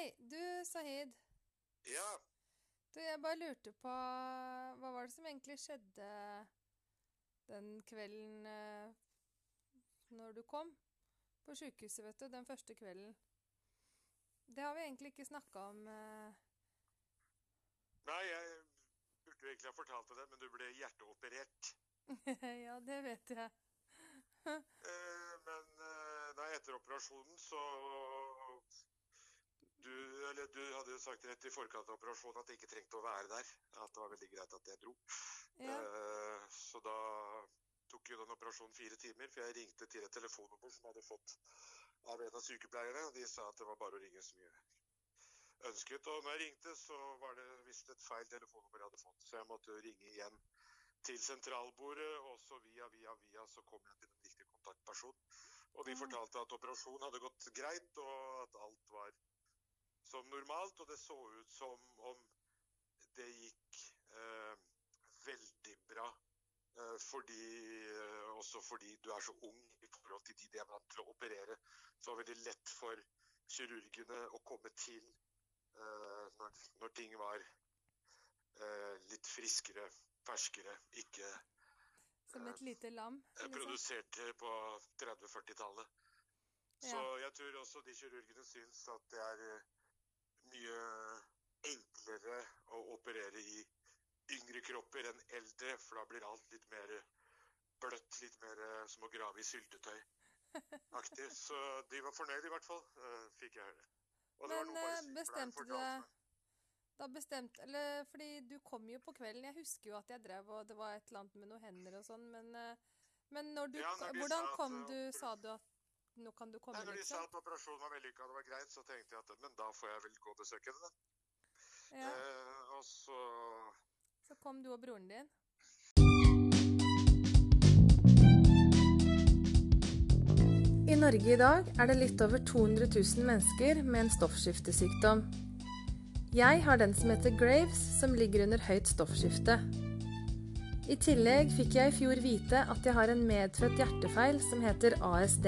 Hei, du Sahid. Ja, Du, jeg bare lurte på, hva var det som egentlig skjedde den kvelden når du kom på sykehuset, vet du, den første kvelden? Det har vi egentlig ikke snakket om. nei, jeg burde jo egentlig ha fortalt deg det, men du ble hjerteoperert. Ja, det vet jeg. Men etter operasjonen så du hadde jo sagt rett i forkant av operasjonen at jeg ikke trengte å være der. At det var veldig greit at jeg dro. Ja, Så da tok jo den operasjonen 4 timer, for jeg ringte til et telefonnummer som jeg hadde fått av en av sykepleierne, og de sa at det var bare å ringe så mye ønsket. Og når jeg ringte, så var det visst et feil telefonnummer jeg hadde fått, så jeg måtte jo ringe igjen til sentralbordet, og så via så kom jeg til den riktige kontaktpersonen. Og de fortalte at operasjonen hadde gått greit, og at alt var som normalt, og det så ut som om det gikk veldig bra. Også fordi du er så ung i forhold til de er vant til å operere. Så var det veldig lett for kirurgene å komme til når ting var litt friskere, ferskere, ikke som et lite lam, liksom. produsert på 30-40-tallet. Så Ja. jeg tror også de kirurgene syns at det er mye enklere å operere i yngre kropper enn eldre, for da blir alt litt mer bløtt, litt mer som å grave i syltetøy-aktig. Så de var fornøyd i hvert fall, fikk jeg høre. Og det var Men noe bare sykepleieren bestemte du fortalte deg, meg. eller fordi du kom jo på kvelden, jeg husker jo at jeg drev, og det var et eller annet med noen hender og sånn, men når Ja, når de hvordan sa at, kom du, sa du at nå kan du komme, Når de sa liksom? at operasjonen var vellykket og det var greit, så tenkte jeg at men da får jeg vel gå og besøke henne. Ja, Og så så kom du og broren din. I Norge i dag er det litt over 200 000 mennesker med en stoffskiftesykdom. Jeg har den som heter Graves, som ligger under høyt stoffskifte. I tillegg fikk jeg i fjor vite at jeg har en medfødt hjertefeil som heter ASD.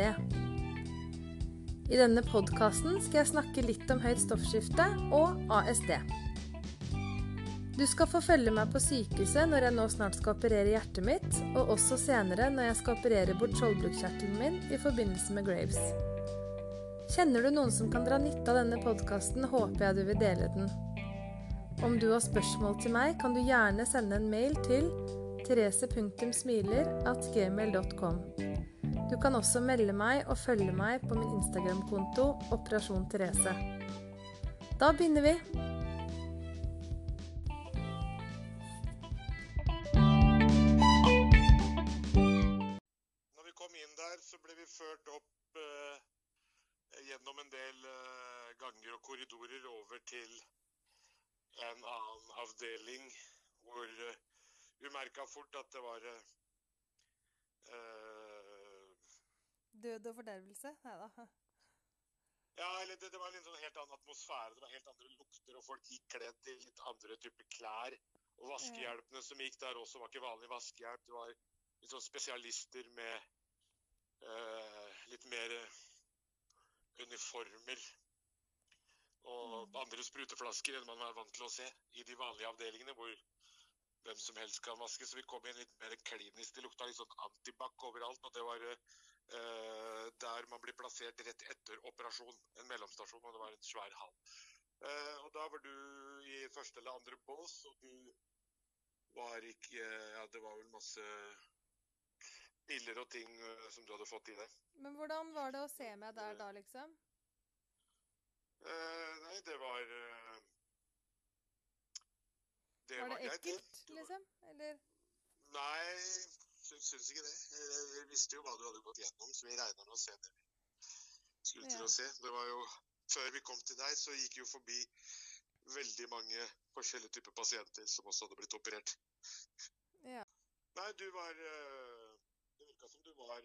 I denne podcasten skal jeg snakke litt om høyt stoffskifte og ASD. Du skal få følge meg på sykehuset når jeg nå snart skal operere hjertet mitt, og også senere når jeg skal operere bort skjoldbruskkjertelen min i forbindelse med Graves. Kjenner du noen som kan dra nytte av denne podcasten, håper jeg du vil dele den. Om du har spørsmål til meg, kan du gjerne sende en mail til therese.smiler@gmail.com. Du kan også melde meg og følge meg på min Instagram-konto Operasjon Therese. Da begynner vi! Når vi kom inn der, så ble vi ført opp gjennom en del ganger og korridorer over til en annen avdeling, hvor vi merket fort at det var Død og fordervelse? Neida. ja, eller det var en sånn helt annen atmosfære, det var helt andre lukter, og folk gikk kledd i litt andre typer klær, og vaskehjelpene som gikk der også var ikke vanlig vaskehjelp, det var litt sånn spesialister med litt mer uniformer og andre spruteflasker enn man var vant til å se i de vanlige avdelingene, hvor hvem som helst kan vaske, så vi kom inn litt mer klinisk, det lukta litt sånn antibac overalt, og det var der man blir plassert rett etter operasjon, en mellomstasjon, og det var en svær hall. Og da var du i første eller andre bås, og du var ikke, ja, det var vel masse piller og ting som du hadde fått i det. Men hvordan var det å se meg der da, liksom? Nei, det var Var det greit. ekkelt, liksom? Eller? Nei, synes ikke det. Vi visste jo hva du hadde gått gjennom, så vi regnet med å se det vi skulle til å se. Det var jo, før vi kom til deg, så gikk jo forbi veldig mange forskjellige typer pasienter som også hadde blitt operert. Ja. Nei, det virket som du var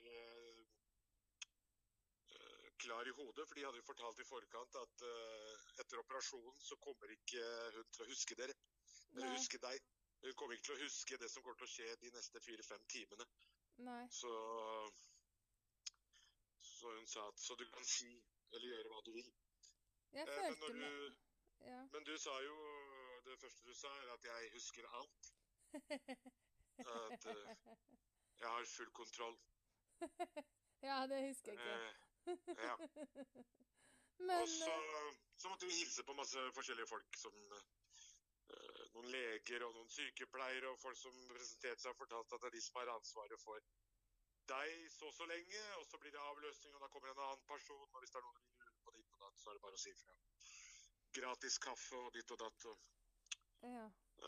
klar i hodet, for de hadde jo fortalt i forkant at etter operasjonen så kommer ikke hun til å huske dere, eller huske deg. Hun kommer ikke til å huske det som kommer til å skje de neste 4-5 timene. Nei. Så hun sa at så du kan si eller gjøre hva du vil. Jeg Men, følte når meg... du, Ja. men du sa jo, det første du sa at jeg husker alt. At jeg har full kontroll. Ja, det husker jeg ikke. Ja. Men... Og så måtte vi hilse på masse forskjellige folk, som noen leger og noen sykepleiere, og folk som presenterte seg og fortalte at det er de som har ansvaret for deg så lenge, og så blir det avløsning, og da kommer en annen person, og hvis det er noen som vil lure på ditt og datt, så er det bare å si fra. Gratis kaffe og ditt og datt. Ja.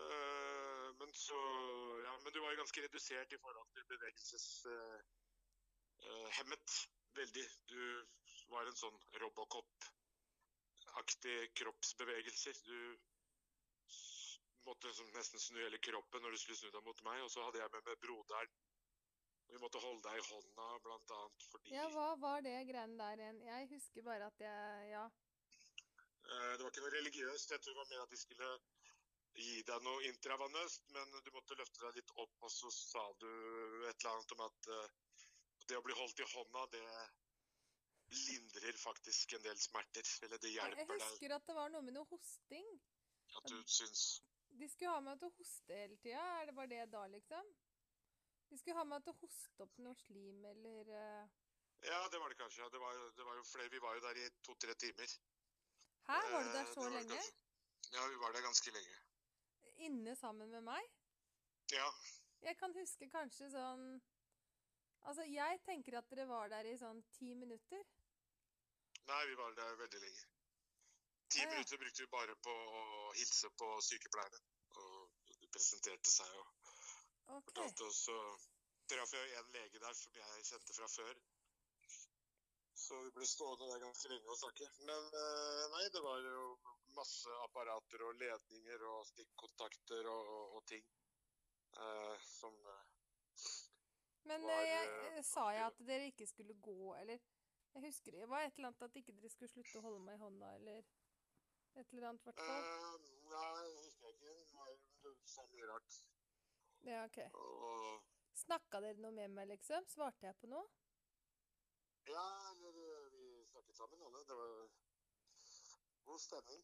Men du var jo ganske redusert i forhold til bevegelseshemmet. Veldig. Du var en sånn Robocop-aktig kroppsbevegelser. Du måtte nesten snu hele kroppen når du skulle snu deg mot meg, og så hadde jeg med broderen. Vi måtte holde deg i hånda, blant annet, fordi... Ja, hva var det greiene der igjen? Jeg husker bare at ja. Det var ikke noe religiøst. Jeg tror det var mer at de skulle gi deg noe intravenøst, men du måtte løfte deg litt opp, og så sa du et eller annet om at det å bli holdt i hånda, det lindrer faktisk en del smerter, eller det hjelper deg. Jeg husker at det var noe med noe hosting. At du syns... De skulle ha meg til å hoste hele tiden. Var det da, liksom? De skulle ha meg til å hoste opp noe slim, eller... Ja, det var det kanskje. Det var jo flere. Vi var jo der i 2-3 timer. Hæ? Var du der så lenge? Ja, vi var der ganske lenge. Inne sammen med meg? Ja. Jeg kan huske kanskje sånn... Altså, jeg tenker at dere var der i sånn 10 minutter. Nei, vi var der veldig lenge. 10 minutter brukte vi bare på å hilse på sykepleierne. Og de presenterte seg og fortalte oss. Så traff jeg en lege der som jeg kjente fra før. Så vi ble stående der ganske lenge og snakke. Men nei, det var jo masse apparater og ledninger og stikkontakter og ting som Men sa jeg at dere ikke skulle gå, eller... Jeg husker det var et eller annet at ikke dere skulle slutte å holde meg i hånda, eller et eller annet, hvertfall. Nei, det husker jeg ikke. Det sa mye rart. Ja, ok. Snakket dere noe med meg, liksom? Svarte jeg på noe? Ja, vi snakket sammen alle. Det var god stemning.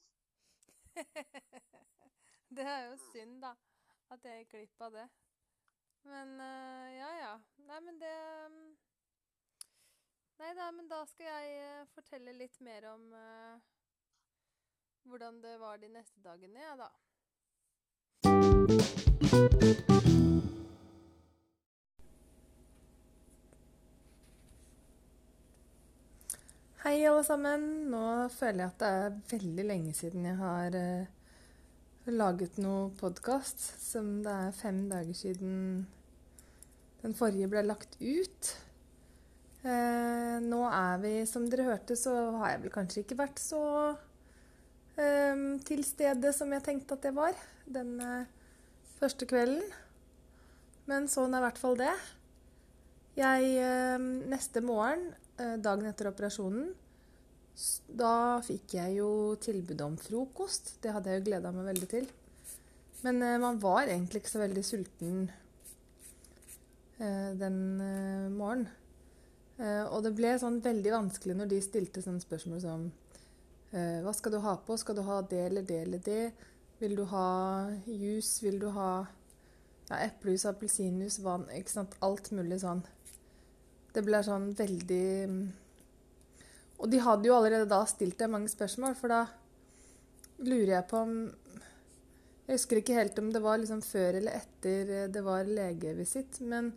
Det er jo synd, da, at jeg gikk glipp av det. Men, ja. Nei, men det... Nei da, men da skal jeg fortelle litt mer om hvordan det var de neste dagene, ja da. Hei alle sammen, nå føler jeg at det er veldig lenge siden jeg har laget noe podcast, som det er 5 dager siden den forrige ble lagt ut. Nå er vi, som dere hørte, så har jeg vel kanskje ikke vært så til stede som jeg tenkte at jeg var den første kvelden. Men sånn er i hvert fall det. Neste morgen, dagen etter operasjonen, da fikk jeg jo tilbud om frokost. Det hadde jeg jo gledet meg veldig til. Men man var egentlig ikke så veldig sulten den morgenen. Og det ble sånn veldig vanskelig når de stilte sånne spørsmål som hva skal du ha på? Skal du ha det eller det eller det? Vil du ha juice? Vil du ha eplejus, appelsinjuice, vann? Ikke sant? Alt mulig sånn. Det ble sånn veldig... Og de hadde jo allerede da stilt deg mange spørsmål, for da lurer jeg på om... Jeg husker ikke helt om det var liksom før eller etter det var legevisitt, men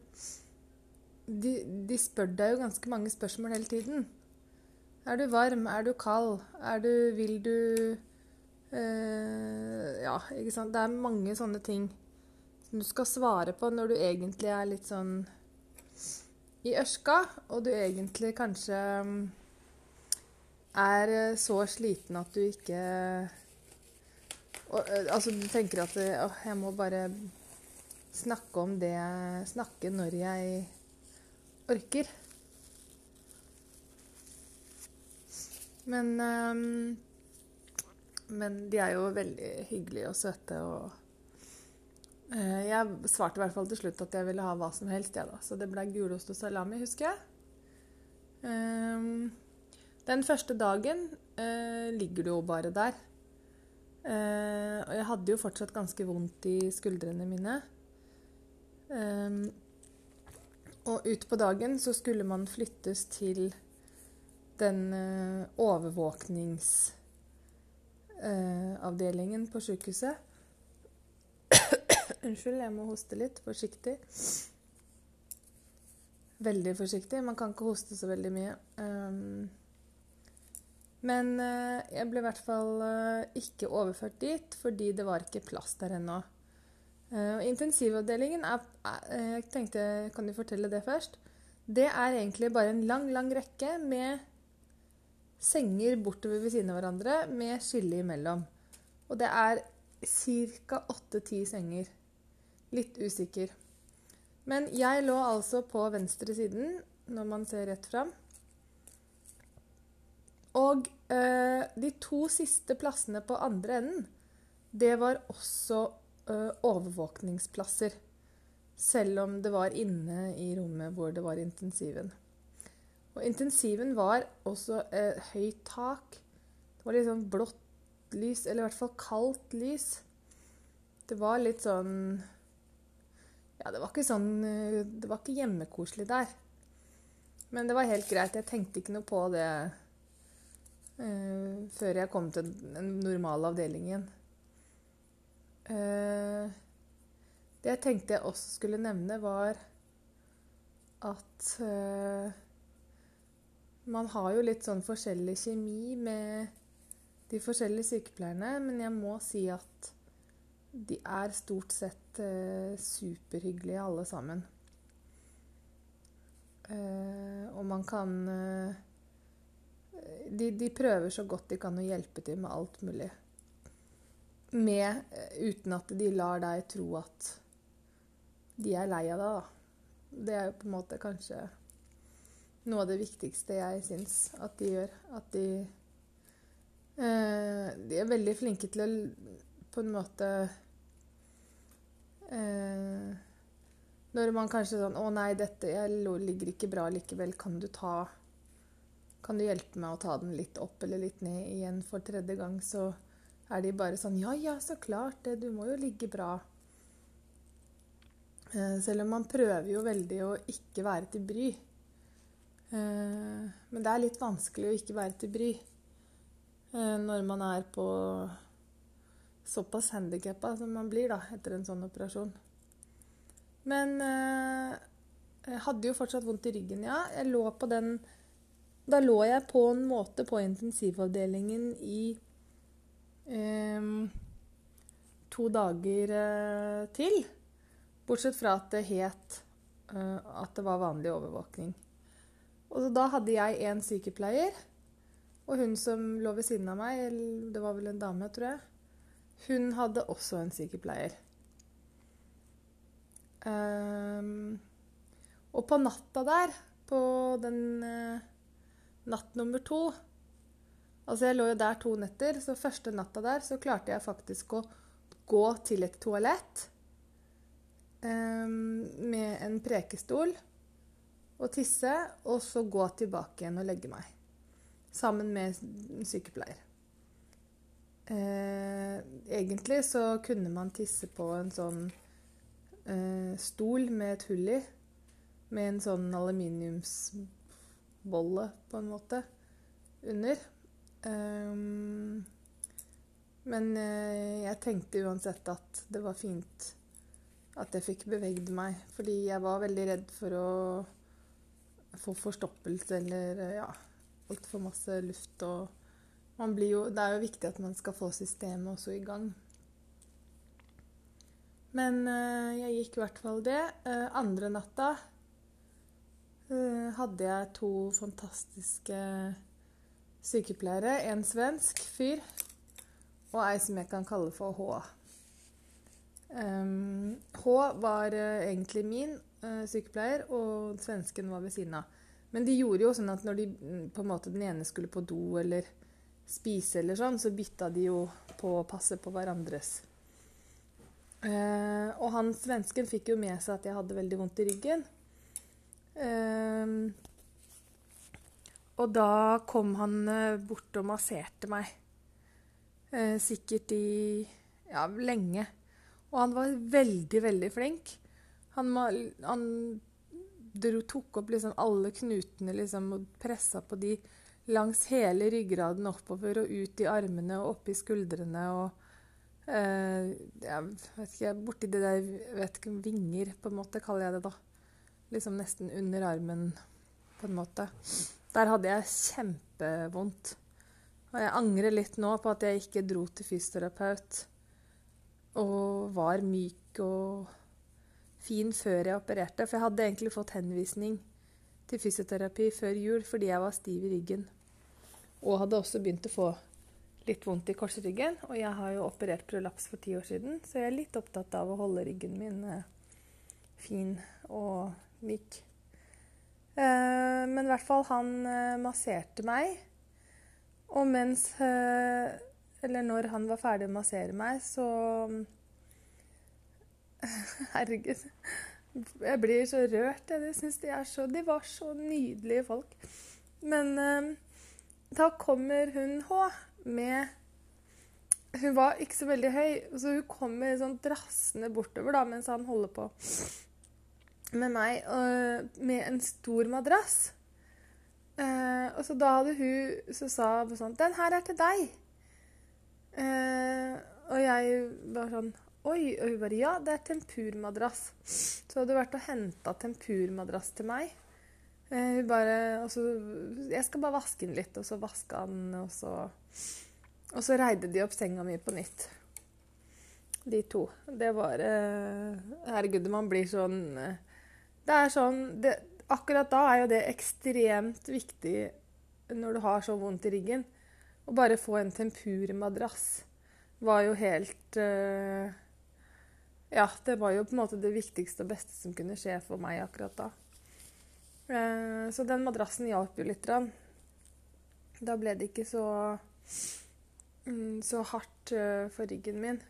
de spør deg jo ganske mange spørsmål hele tiden. Er du varm? Er du kald? Vil du... ja, ikke sant? Det er mange sånne ting som du skal svare på når du egentlig er litt sånn i ørska, og du egentlig kanskje er så sliten at du ikke... altså du tenker at jeg må bare snakke om det jeg snakker når jeg orker. Men de er jo veldig hyggelige og søte, og jeg svarte i hvert fall til slutt at jeg ville ha hva som helst, ja da. Så det ble gulost og salami, husker jeg. Den første dagen ligger du jo bare der. Og jeg hadde jo fortsatt ganske vondt i skuldrene mine. Og ut på dagen så skulle man flyttes til den overvåkningsavdelingen på sykehuset. Unnskyld, jeg må hoste litt, forsiktig. Veldig forsiktig, man kan ikke hoste så veldig mye. Men jeg ble i hvert fall ikke overført dit, fordi det var ikke plass der ennå. Intensivavdelingen jeg tenkte, kan du fortelle det først? Det er egentlig bare en lang rekke med senger bortover ved siden av hverandre, med skille imellom. Og det er ca. 8-10 senger. Litt usikker. Men jeg lå altså på venstre siden, når man ser rett fram. Og de 2 siste plassene på andre enden, det var også overvåkningsplasser. Selv om det var inne i rommet hvor det var intensiven. Og intensiven var også høyt tak. Det var litt sånn blått lys, eller i hvert fall kaldt lys. Det var litt sånn... Ja, det var ikke hjemmekoselig der. Men det var helt greit. Jeg tenkte ikke noe på det før jeg kom til den normale avdelingen. Det jeg tenkte jeg også skulle nevne var at man har jo litt sånn forskjellig kjemi med de forskjellige sykepleierne, men jeg må si at de er stort sett superhyggelige alle sammen. Og man kan... De prøver så godt de kan å hjelpe til med alt mulig. Uten at de lar deg tro at de er lei av deg, da. Det er jo på en måte kanskje noe av det viktigste jeg synes at de gjør. At de er veldig flinke til å på en måte når man kanskje sånn, å nei, jeg ligger ikke bra likevel, kan du hjelpe meg å ta den litt opp eller litt ned igjen for 3. gang, så er de bare sånn, ja, så klart det, du må jo ligge bra. Selv om man prøver jo veldig å ikke være til bry. Men det er litt vanskelig å ikke være til bry når man er på såpass handicapet som man blir da, etter en sånn operasjon. Men jeg hadde jo fortsatt vondt i ryggen, ja. Da lå jeg på en måte på intensivavdelingen i 2 dager til. Bortsett fra at det het at det var vanlig overvåkning. Og så da hadde jeg en sykepleier, og hun som lå ved siden av meg, det var vel en dame, tror jeg, hun hadde også en sykepleier. Og på natta der, på den natt nummer 2, altså jeg lå jo der 2 netter, så første natta der så klarte jeg faktisk å gå til et toalett med en prekestol og tisse, og så gå tilbake igjen og legge meg, sammen med en sykepleier. Egentlig så kunne man tisse på en sånn stol med et hull i, med en sånn aluminiumsbolle på en måte under. Men jeg tenkte uansett at det var fint at jeg fikk beveget meg, fordi jeg var veldig redd for å få forstoppelse eller alt for masse luft. Og det er jo viktig at man skal få systemet også i gang. Men jeg gikk i hvert fall det. Andre natta hadde jeg 2 fantastiske sykepleiere. En svensk fyr og ei som jeg kan kalle for H. H var egentlig min sykepleier, og svensken var ved siden av. Men de gjorde jo sånn at når på en måte den ene skulle på do eller spise eller sånn, så bytta de jo på å passe på hverandres. Og han svensken fikk jo med seg at jeg hadde veldig vondt i ryggen. Og da kom han bort og masserte meg. Sikkert i lenge. Og han var veldig, veldig flink. Han tok opp liksom alle knutene liksom, og presset på de langs hele ryggraden oppover og ut i armene og opp i skuldrene. Og jeg vet ikke, borti det der, vet ikke, vinger på en måte kaller jeg det da. Liksom nesten under armen på en måte. Der hadde jeg kjempevondt. Og jeg angrer litt nå på at jeg ikke dro til fysioterapeut og var myk og fin før jeg opererte. For jeg hadde egentlig fått henvisning til fysioterapi før jul fordi jeg var stiv i ryggen. Og hadde også begynt å få litt vondt i korsryggen. Og jeg har jo operert prolaps for 10 år siden, så jeg er litt opptatt av å holde ryggen min fin og myk. Men i hvert fall han masserte meg, og når han var ferdig å massere meg, så herregud, jeg blir så rørt. Jeg synes de var så nydelige folk. Men da kommer hun hun var ikke så veldig høy, så hun kommer sånn drassende bortover da, mens han holder på med meg, med en stor madrass. Og så da hadde hun sa sånn, den her er til deg. Og jeg var sånn, oi, og hun bare, ja, det er tempurmadrass. Så hadde hun vært og hentet tempurmadrass til meg. Hun bare, jeg skal bare vaske den litt, og så vaske den, og så reide de opp senga mi på nytt. De to. Det var, herregud, man blir sånn, det er sånn, akkurat da er jo det ekstremt viktig når du har så vondt i ryggen. Å bare få en tempurmadrass var jo helt, det var jo på en måte det viktigste og beste som kunne skje for meg akkurat da. Så den madrassen hjalp jo litt. Da ble det ikke så hardt for ryggen min.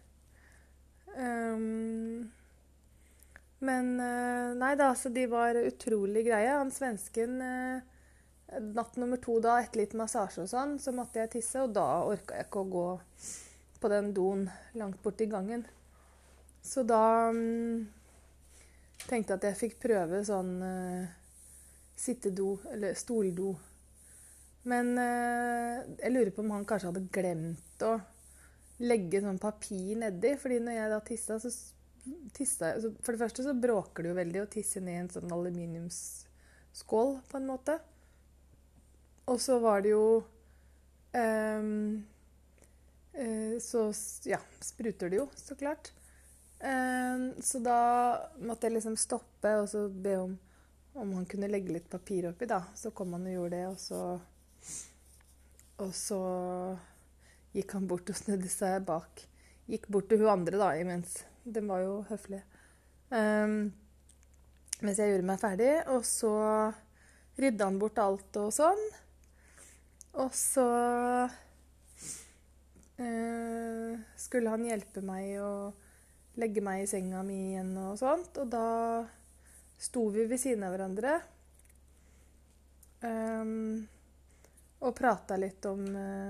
Men nei da, så de var utrolig greie. Han svensken, natt nummer 2 da, etter litt massasje og sånn, så måtte jeg tisse, og da orket jeg ikke å gå på den doen langt bort i gangen. Så da tenkte jeg at jeg fikk prøve sånn sittedo, eller stoldo. Men jeg lurer på om han kanskje hadde glemt å legge sånn papir nedi, fordi når jeg da tisset, så for det første så bråker det jo veldig å tisse ned i en sånn aluminiumsskål på en måte. Og så var det jo så spruter det jo, så klart. Så da måtte jeg liksom stoppe og så be om han kunne legge litt papir oppi da. Så kom han og gjorde det, og så gikk han bort og snudde seg bak. Gikk bort til hun andre da, imens. Den var jo høflig. Mens jeg gjorde meg ferdig, og så rydde han bort alt og sånn. Og så skulle han hjelpe meg å legge meg i senga mi igjen og sånt. Og da sto vi ved siden av hverandre og pratet litt om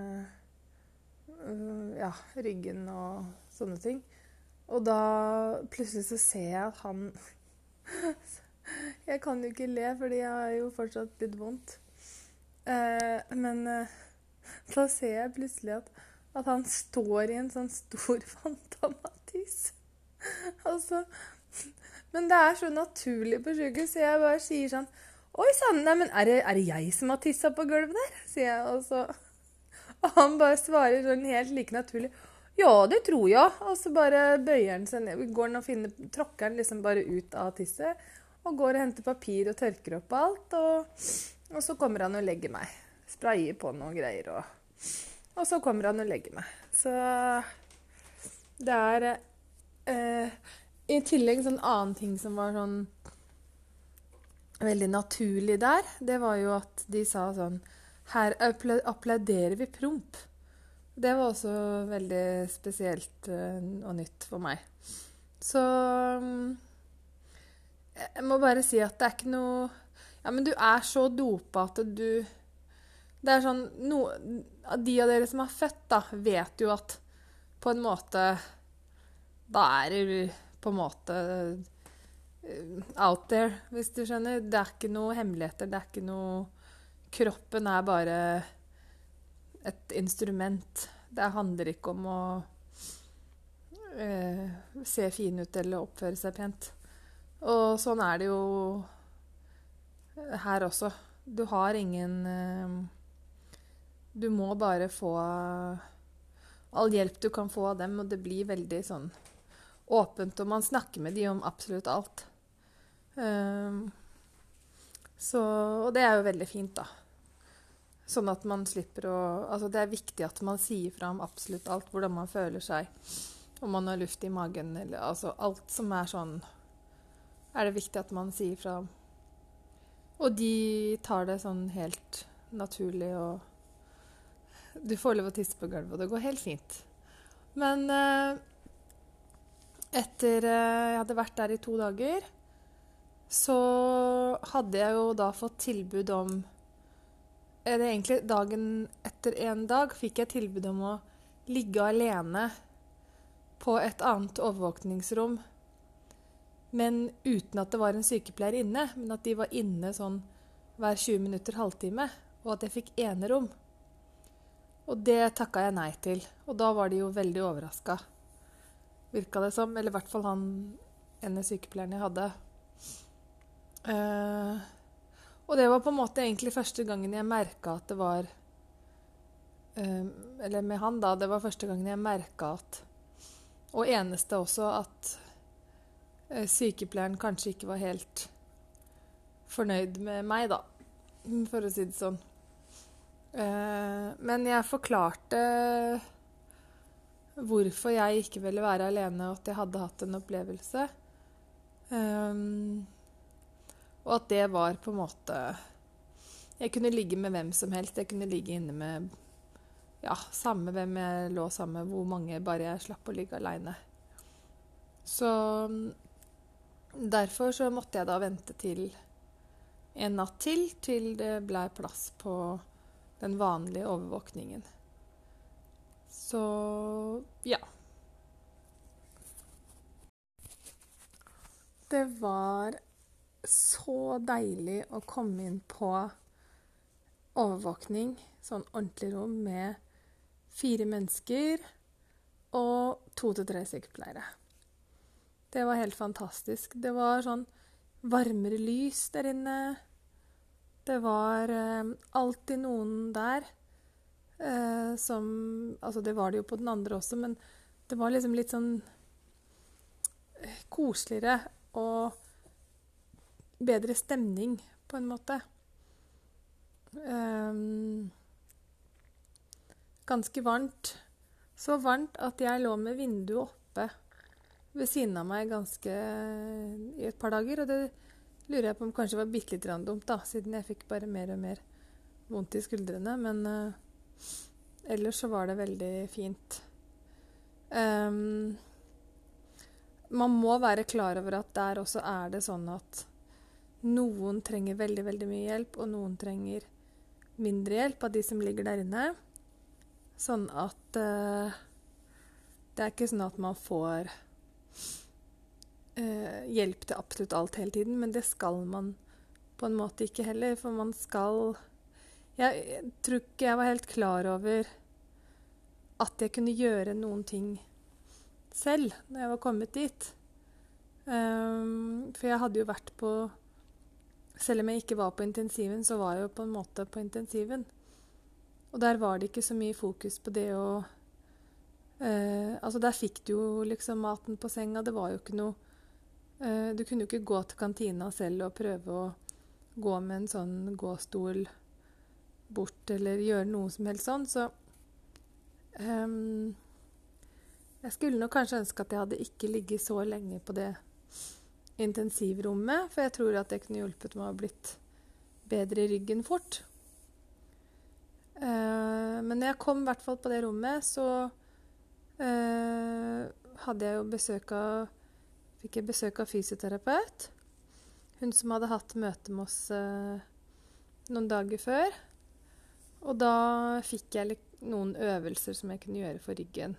ryggen og sånne ting. Og da plutselig så ser jeg at han jeg kan jo ikke le, fordi jeg har jo fortsatt litt vondt. Men da ser jeg plutselig at han står i en sånn stor fantamatis. Altså, men det er så naturlig på sykehus, så jeg bare sier sånn, oi sann, nei, men er det jeg som har tisset på gulvet der? Sier jeg, og han bare svarer sånn helt like naturlig, ja, det tror jeg. Og så bare bøyer han seg ned, går han og tråkker han liksom bare ut av tisset, og går og henter papir og tørker opp alt, og så kommer han og legger meg. Sprayer på noen greier, og så kommer han og legger meg. Så det er i tillegg sånn annen ting som var sånn veldig naturlig der, det var jo at de sa sånn, her applauderer vi promp. Det var også veldig spesielt og nytt for meg. Så jeg må bare si at det er ikke noe, ja, men du er så dopet at Det er sånn, de av dere som har født da, vet jo at på en måte, da er det på en måte out there, hvis du skjønner. Det er ikke noe hemmeligheter, det er ikke noe, kroppen er bare et instrument. Det handler ikke om å se fin ut eller oppføre seg pent. Og sånn er det jo her også. Du har ingen du må bare få all hjelp du kan få av dem, og det blir veldig sånn åpent, og man snakker med de om absolutt alt. Og det er jo veldig fint da. Sånn at man slipper å, altså det er viktig at man sier fra om absolutt alt, hvordan man føler seg, om man har luft i magen, eller altså alt som er sånn, er det viktig at man sier fra om. Og de tar det sånn helt naturlig, og du får lov å tisse på gulvet, og det går helt fint. Men etter jeg hadde vært der i 2 dager, så hadde jeg jo da fått tilbud om, egentlig dagen etter en dag, fikk jeg tilbud om å ligge alene på et annet overvåkningsrom, men uten at det var en sykepleier inne, men at de var inne sånn hver 20 minutter, halvtime, og at jeg fikk enerom. Og det takket jeg nei til, og da var de jo veldig overrasket, virket det som, eller i hvert fall han ene sykepleieren jeg hadde. Og det var på en måte egentlig første gangen jeg merket at det var, eller med han da, det var første gangen jeg merket at, og eneste også at sykepleieren kanskje ikke var helt fornøyd med meg da, for å si det sånn. Men jeg forklarte hvorfor jeg ikke ville være alene, og at jeg hadde hatt en opplevelse. Og at det var på en måte, jeg kunne ligge med hvem som helst, jeg kunne ligge inne med, ja, samme hvem jeg lå sammen med, hvor mange, bare jeg slapp å ligge alene. Så derfor så måtte jeg da vente til en natt til det ble plass på den vanlige overvåkningen. Så, ja. Det var så deilig å komme inn på overvåkning, sånn ordentlig rom med 4 mennesker og 2 til 3 sykepleiere. Det var helt fantastisk. Det var sånn varmere lys der inne. Det var alltid noen der som, altså det var det jo på den andre også, men det var liksom litt sånn koseligere og bedre stemning på en måte. Ganske varmt. Så varmt at jeg lå med vinduet oppe ved siden av meg i et par dager, og det lurer jeg på om kanskje var bitte litt dumt da, siden jeg fikk bare mer og mer vondt i skuldrene, men ellers så var det veldig fint. Man må være klar over at der også er det sånn at noen trenger veldig, veldig mye hjelp, og noen trenger mindre hjelp av de som ligger der inne. Sånn at det er ikke sånn at man får hjelp til absolutt alt hele tiden, men det skal man på en måte ikke heller, for man skal... Jeg tror ikke jeg var helt klar over at jeg kunne gjøre noen ting selv når jeg var kommet dit. For jeg hadde jo vært på... Selv om jeg ikke var på intensiven, så var jeg jo på en måte på intensiven. Og der var det ikke så mye fokus på det å... altså der fikk du jo liksom maten på senga, det var jo ikke noe... du kunne jo ikke gå til kantina selv og prøve å gå med en sånn gåstol bort, eller gjøre noe som helst sånn, så... jeg skulle nok kanskje ønske at jeg hadde ikke ligget så lenge på det intensivrommet, for jeg tror at det kunne hjulpet meg å blitt bedre i ryggen fort. Men når jeg kom i hvert fall på det rommet, så hadde jeg jo fikk jeg besøk av fysioterapeut. Hun som hadde hatt møte med oss noen dager før. Og da fikk jeg noen øvelser som jeg kunne gjøre for ryggen.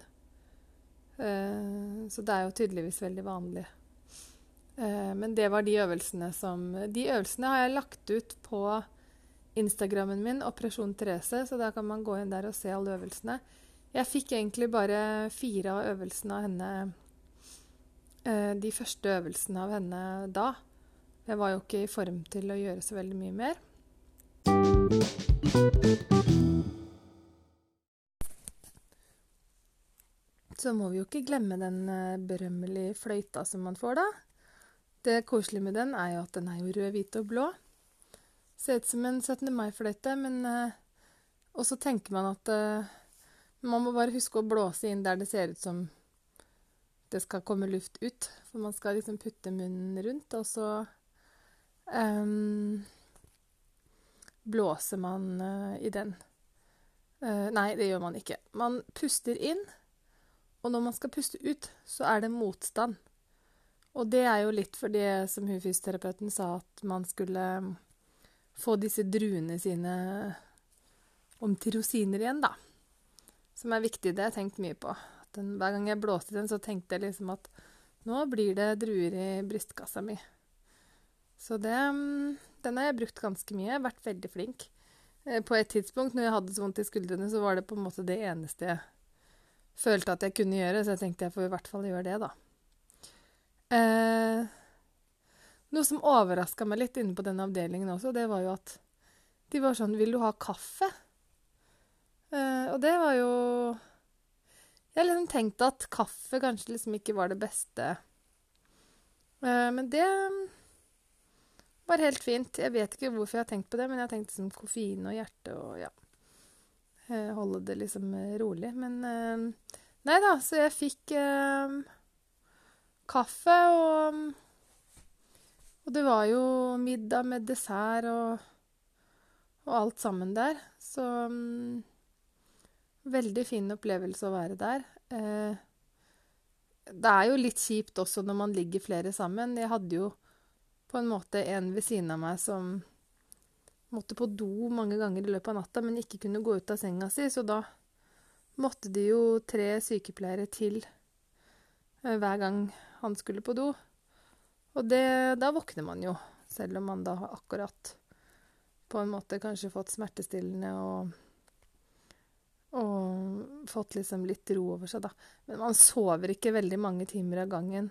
Så det er jo tydeligvis veldig vanlig. Men det var de øvelsene De øvelsene har jeg lagt ut på Instagrammen min, Operasjon Therese, så da kan man gå inn der og se alle øvelsene. Jeg fikk egentlig bare 4 av øvelsene av henne, de første øvelsene av henne da. Jeg var jo ikke i form til å gjøre så veldig mye mer. Så må vi jo ikke glemme den berømmelige fløyta som man får da. Det koselige med den er jo at den er jo rød, hvit og blå. Ser ut som en 17. mai-fløyte, men og så tenker man at man må bare huske å blåse inn der det ser ut som det skal komme luft ut. For man skal liksom putte munnen rundt, og så blåser man i den. Nei, det gjør man ikke. Man puster inn, og når man skal puste ut, så er det motstand. Og det er jo litt for det som fysioterapeuten sa, at man skulle få disse druene sine om til rosiner igjen, da. Som er viktig, det har jeg tenkt mye på. Hver gang jeg blåste den, så tenkte jeg liksom at nå blir det druer i brystkassa mi. Så den har jeg brukt ganske mye. Jeg har vært veldig flink. På et tidspunkt, når jeg hadde så vondt i skuldrene, så var det på en måte det eneste jeg følte at jeg kunne gjøre, så jeg tenkte jeg får i hvert fall gjøre det, da. Noe som overrasket meg litt inne på den avdelingen også, det var jo at de var sånn, vil du ha kaffe? Og det var jo... Jeg liksom tenkte at kaffe kanskje liksom ikke var det beste. Men det var helt fint. Jeg vet ikke hvorfor jeg har tenkt på det, men jeg har tenkt liksom koffein og hjerte og ja. Holde det liksom rolig. Men nei da, så jeg fikk kaffe og det var jo middag med dessert og alt sammen der. Så veldig fin opplevelse å være der. Det er jo litt kjipt også når man ligger flere sammen. Jeg hadde jo på en måte en ved siden av meg som måtte på do mange ganger i løpet av natta, men ikke kunne gå ut av senga si, så da måtte de jo 3 sykepleiere til hver gang han skulle på do. Og da våkner man jo, selv om man da har akkurat på en måte kanskje fått smertestillende og fått liksom litt ro over seg da. Men man sover ikke veldig mange timer av gangen.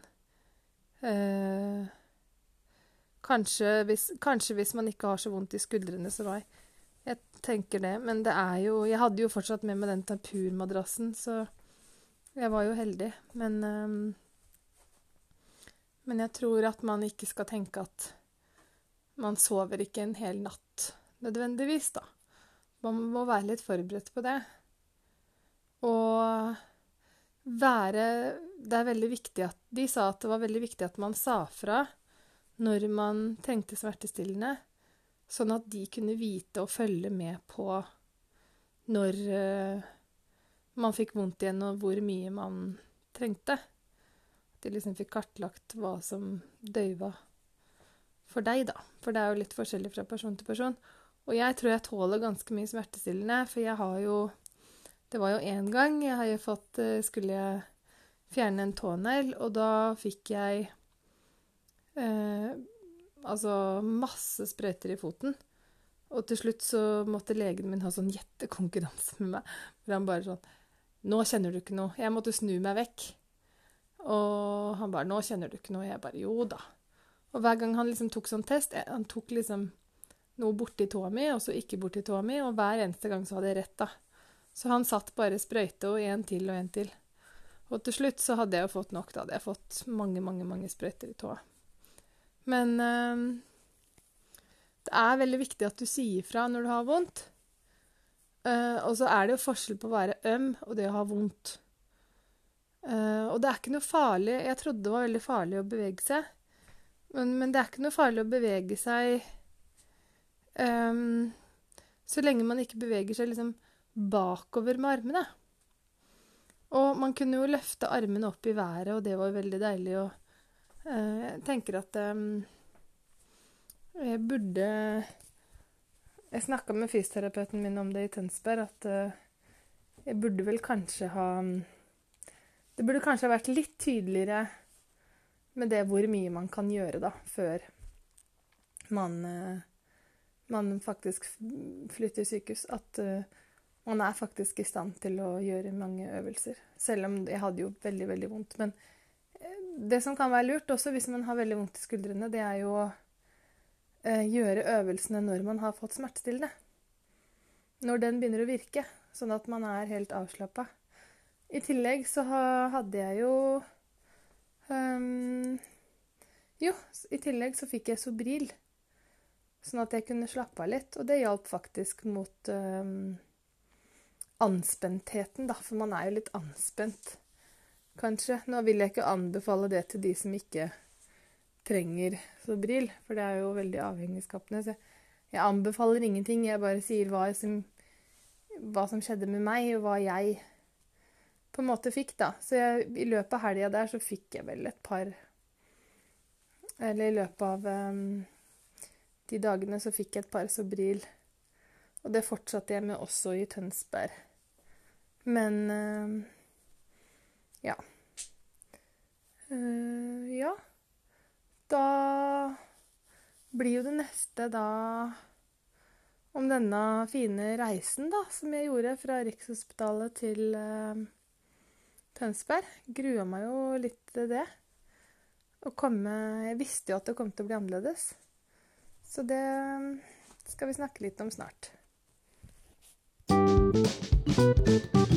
Kanskje hvis man ikke har så vondt i skuldrene, så var jeg tenker det. Men det er jo, jeg hadde jo fortsatt med den tempurmadrassen, så jeg var jo heldig. Men jeg tror at man ikke skal tenke at man sover ikke en hel natt nødvendigvis da. Man må være litt forberedt på det. Og det er veldig viktig at de sa at det var veldig viktig at man sa fra når man trengte smertestillende, sånn at de kunne vite og følge med på når man fikk vondt igjen og hvor mye man trengte. De liksom fikk kartlagt hva som døyva for deg da. For det er jo litt forskjellig fra person til person. Og jeg tror jeg tåler ganske mye smertestillende, for jeg har jo... Det var jo en gang skulle jeg fjerne en tånegl, og da fikk jeg masse sprøyter i foten. Og til slutt så måtte legen min ha sånn gjettekonkurranse med meg. For han bare sånn, nå kjenner du ikke noe. Jeg måtte snu meg vekk. Og han bare, nå kjenner du ikke noe. Jeg bare, jo da. Og hver gang han liksom tok sånn test, han tok liksom noe borti tåa mi, og så ikke borti tåa mi, og hver eneste gang så hadde jeg rett da. Så han satt bare sprøyte og en til og en til. Og til slutt så hadde jeg jo fått nok da. Hadde jeg fått mange sprøyter i tåa. Men det er veldig viktig at du sier fra når du har vondt. Og så er det jo forskjell på å være øm og det å ha vondt. Og det er ikke noe farlig. Jeg trodde det var veldig farlig å bevege seg. Men det er ikke noe farlig å bevege seg så lenge man ikke beveger seg liksom bakover med armene. Og man kunne jo løfte armene opp i været, og det var veldig deilig. Og jeg tenker at jeg burde Jeg snakket med fysioterapeuten min om det i Tønsberg, at jeg burde vel kanskje det burde kanskje ha vært litt tydeligere med det hvor mye man kan gjøre da, før man faktisk flytter sykehus, at man faktisk i stand til å gjøre mange øvelser. Selv om jeg hadde jo veldig, veldig vondt. Men det som kan være lurt også hvis man har veldig vondt i skuldrene, det er jo å gjøre øvelsene når man har fått smertestillende. Når den begynner å virke, sånn at man er helt avslappet. I tillegg så hadde jeg i tillegg så fikk jeg Sobril, sånn at jeg kunne slappe av litt. Og det hjalp faktisk mot anspentheten, da, for man er jo litt anspent, kanskje. Nå vil jeg ikke anbefale det til de som ikke trenger Sobril, for det er jo veldig avhengighetsskapende. Så jeg anbefaler ingenting, jeg bare sier hva som skjedde med meg, og hva jeg på en måte fikk da. Så i løpet av helgen der så fikk jeg vel eller i løpet av de dagene så fikk jeg et par Sobril. Og det fortsatte jeg med også i Tønsberg. Men, ja. Ja. Da blir jo det neste da om denne fine reisen da, som jeg gjorde fra Rikshospitalet til Tønsberg. Gruer meg jo litt til det. Jeg visste jo at det kom til å bli annerledes. Så det skal vi snakke litt om snart.